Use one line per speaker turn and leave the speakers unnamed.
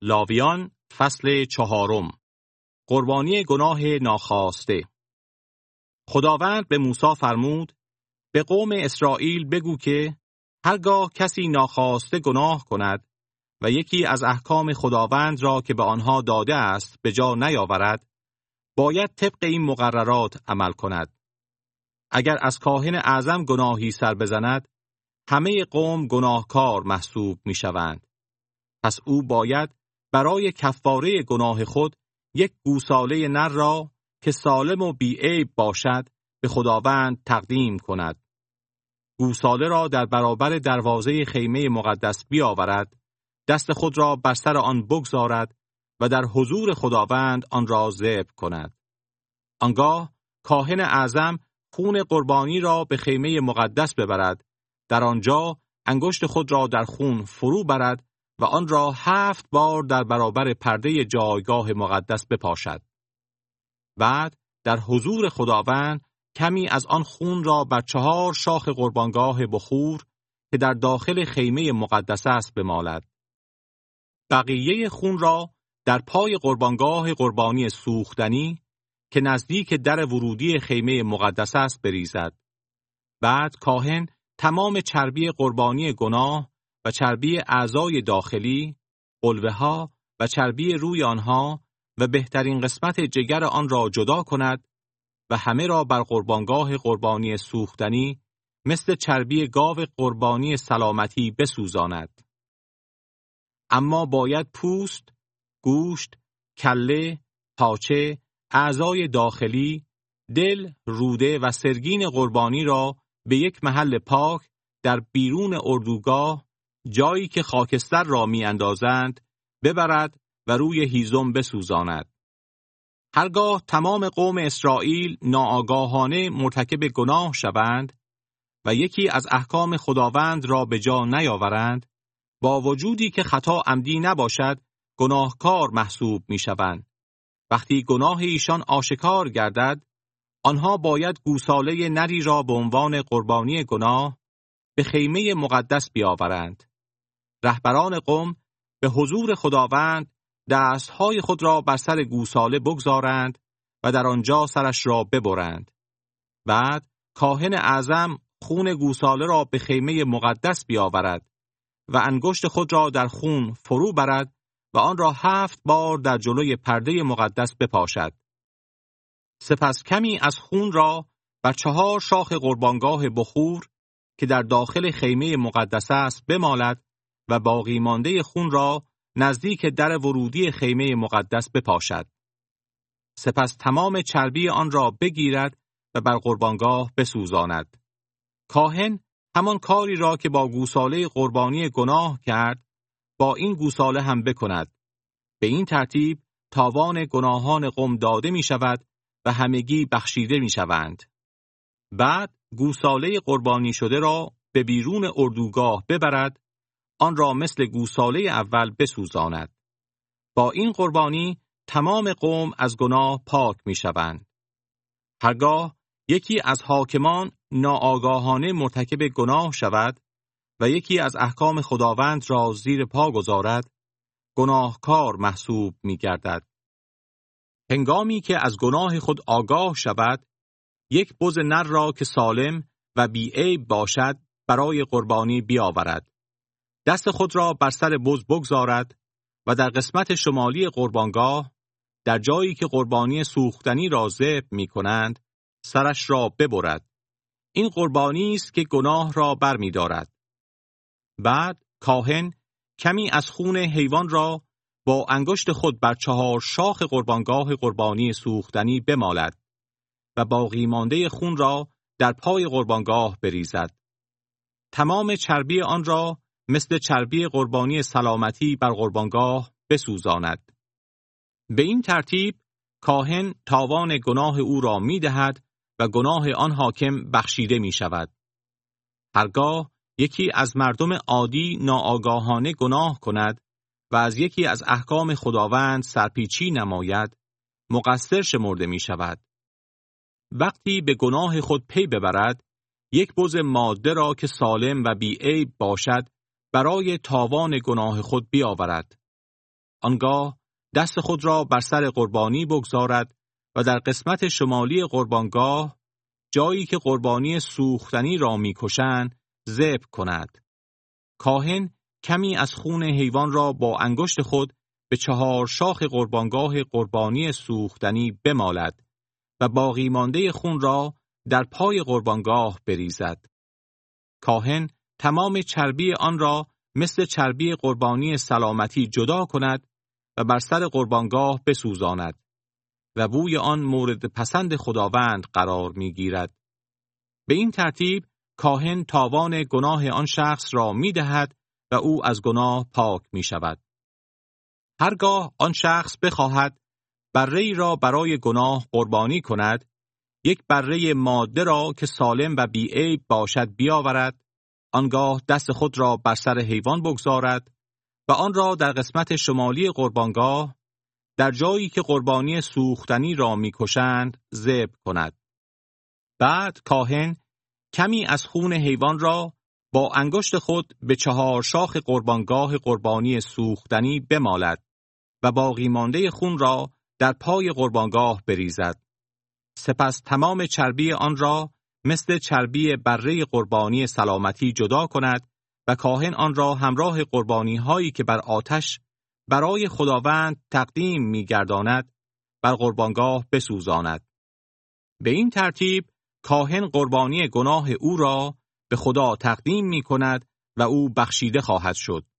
لاویان فصل 4. قربانی گناه ناخواسته. خداوند به موسی فرمود: به قوم اسرائیل بگو که هرگاه کسی ناخواسته گناه کند و یکی از احکام خداوند را که به آنها داده است به جا نیاورد، باید طبق این مقررات عمل کند. اگر از کاهن اعظم گناهی سر بزند، همه قوم گناهکار محسوب می شوند. پس او باید برای کفاره گناه خود یک گوساله نر را که سالم و بی‌عیب باشد به خداوند تقدیم کند. گوساله را در برابر دروازه خیمه مقدس بیاورد، دست خود را بر سر آن بگذارد و در حضور خداوند آن را ذبح کند. آنگاه کاهن اعظم خون قربانی را به خیمه مقدس ببرد، در آنجا انگشت خود را در خون فرو برد و آن را 7 بار در برابر پرده جایگاه مقدس بپاشد. بعد در حضور خداوند کمی از آن خون را بر 4 شاخ قربانگاه بخور که در داخل خیمه مقدس است بمالد. بقیه خون را در پای قربانگاه قربانی سوختنی که نزدیک در ورودی خیمه مقدس است بریزد. بعد کاهن تمام چربی قربانی گناه و چربی اعضای داخلی، قلوه ها و چربی روی آنها و بهترین قسمت جگر آن را جدا کند و همه را بر قربانگاه قربانی سوختنی مثل چربی گاو قربانی سلامتی بسوزاند. اما باید پوست، گوشت، کله، پاچه، اعضای داخلی، دل، روده و سرگین قربانی را به یک محل پاک در بیرون اردوگاه، جایی که خاکستر را می اندازند، ببرد و روی هیزم بسوزاند. هرگاه تمام قوم اسرائیل ناآگاهانه مرتکب گناه شوند و یکی از احکام خداوند را به جا نیاورند، با وجودی که خطا عمدی نباشد، گناهکار محسوب می شوند. وقتی گناه ایشان آشکار گردد، آنها باید گوساله نری را به عنوان قربانی گناه به خیمه مقدس بیاورند. رهبران قوم به حضور خداوند دستهای خود را بر سر گوساله بگذارند و در آنجا سرش را ببرند. بعد کاهن اعظم خون گوساله را به خیمه مقدس بیاورد و انگشت خود را در خون فرو برد و آن را 7 بار در جلوی پرده مقدس بپاشد. سپس کمی از خون را بر 4 شاخ قربانگاه بخور که در داخل خیمه مقدس است بمالد و باقی مانده خون را نزدیک در ورودی خیمه مقدس بپاشد. سپس تمام چربی آن را بگیرد و بر قربانگاه بسوزاند. کاهن همان کاری را که با گوساله قربانی گناه کرد، با این گوساله هم بکند. به این ترتیب تاوان گناهان قوم داده می شود و همگی بخشیده می شوند. بعد گوساله قربانی شده را به بیرون اردوگاه ببرد، آن را مثل گوساله اول بسوزاند. با این قربانی تمام قوم از گناه پاک می شوند. هرگاه یکی از حاکمان ناآگاهانه مرتکب گناه شود و یکی از احکام خداوند را زیر پا گذارد، گناهکار محسوب می گردد. هنگامی که از گناه خود آگاه شود، یک بز نر را که سالم و بی‌عیب باشد برای قربانی بیاورد. دست خود را بر سر بز بگذارد و در قسمت شمالی قربانگاه، در جایی که قربانی سوختنی را ذبح می کنند، سرش را ببرد. این قربانی است که گناه را بر می دارد. بعد کاهن کمی از خون حیوان را با انگشت خود بر 4 شاخ قربانگاه قربانی سوختنی بمالد و باقی مانده خون را در پای قربانگاه بریزد. تمام چربی آن را مثل چربی قربانی سلامتی بر قربانگاه بسوزاند. به این ترتیب کاهن تاوان گناه او را می دهد و گناه آن حاکم بخشیده می شود. هرگاه یکی از مردم عادی ناآگاهانه گناه کند و از یکی از احکام خداوند سرپیچی نماید، مقصر شمرده می شود. وقتی به گناه خود پی ببرد، یک بز ماده را که سالم و بی‌عیب باشد برای تاوان گناه خود بیاورد. آنگاه دست خود را بر سر قربانی بگذارد و در قسمت شمالی قربانگاه، جایی که قربانی سوختنی را می‌کشند، ذبح کند. کاهن کمی از خون حیوان را با انگشت خود به 4 شاخ قربانگاه قربانی سوختنی بمالد و باقی مانده خون را در پای قربانگاه بریزد. کاهن تمام چربی آن را مثل چربی قربانی سلامتی جدا کند و بر سر قربانگاه بسوزاند و بوی آن مورد پسند خداوند قرار می‌گیرد. به این ترتیب کاهن تاوان گناه آن شخص را می‌دهد و او از گناه پاک می‌شود. هرگاه آن شخص بخواهد بره‌ای را برای گناه قربانی کند، یک بره ماده را که سالم و بی‌عیب باشد بیاورد، آنگاه دست خود را بر سر حیوان بگذارد و آن را در قسمت شمالی قربانگاه، در جایی که قربانی سوختنی را می‌کشند، ذبح کند. بعد کاهن کمی از خون حیوان را با انگشت خود به 4 شاخ قربانگاه قربانی سوختنی بمالد و باقی مانده خون را در پای قربانگاه بریزد. سپس تمام چربی آن را مثل چربی بره قربانی سلامتی جدا کند و کاهن آن را همراه قربانی هایی که بر آتش برای خداوند تقدیم می‌گرداند بر قربانگاه بسوزاند. به این ترتیب کاهن قربانی گناه او را به خدا تقدیم می‌کند و او بخشیده خواهد شد.